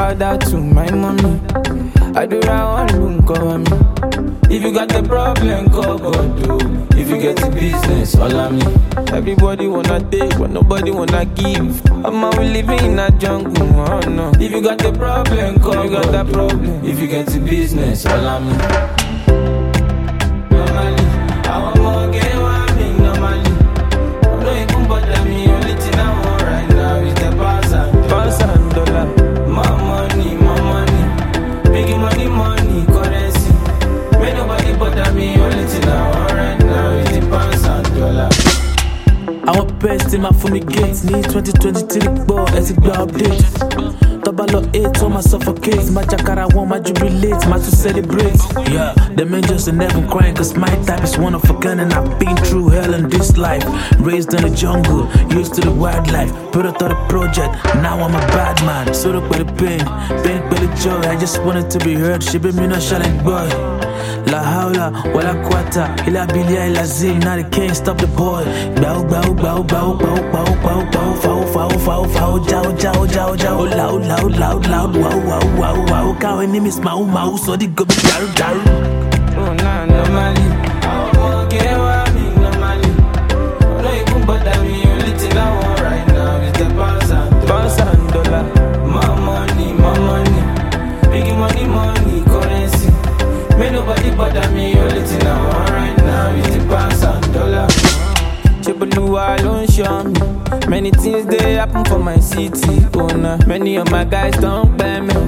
shout out to my mommy. I do that one, cover me. If you got the problem, call God, do. If you get the business, follow me. Everybody wanna take, but nobody wanna give. I'm out living in a jungle, oh no. If you got the problem, call you got that problem. If you get the business, follow me. Normally, I want more game, I mean normally. I don't even bother me, only thing I want right now is the pounds and dollar. My money, making money, currency. Make nobody bother me, only thing I want right now is the pounds and dollar. I want best in my fumigate. Need 2023 ball, it's a good update. Double 8 on my suffocate. My jacara want my jubilate, my to celebrate. Yeah, them angels and never crying, cause my type is one of a kind. And I've been through hell in this life. Raised in the jungle, used to the wildlife. Put out the project, now I'm a bad man. So look by the pain by the joy. I just wanted to be heard, she be me no challenge boy. La hawla, wala quata, ila bilia, ila zim, now they can't stop the boy. Bow, bow, bow, bow, bow, bow, bow, bow, fow, fow, fow, fow, jow, jow, jow, jow, loud, loud, loud, loud, wow, wow, wow, wow, cow and name is mau, mau, so they go be daru, daru. Oh, nah, normally, I won't get what I mean, normally. I don't even bother me, only thing I want right now is the pounds and dollar. My money, making money, currency. May nobody bother me, only thing I want right now is the pounds and dollar. Cheboluwa don't show me. Many things they happen for my city, oh nah. Many of my guys don't pay me.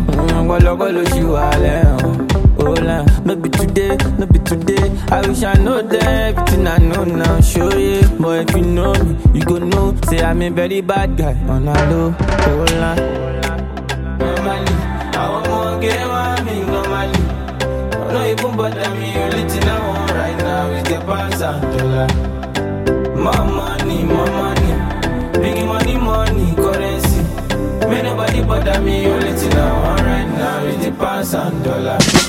Oh nah. No be today. I wish I know them, everything I know now. Show you, but if you know me, you go know. Say I'm a very bad guy, on a low, oh nah. Normally, I want more game, I mean normally. Don't even bother me, only thing I want right now is the pounds and dollar. My money, making money, currency. May nobody bother me, only thing I want right now is the pounds and dollar.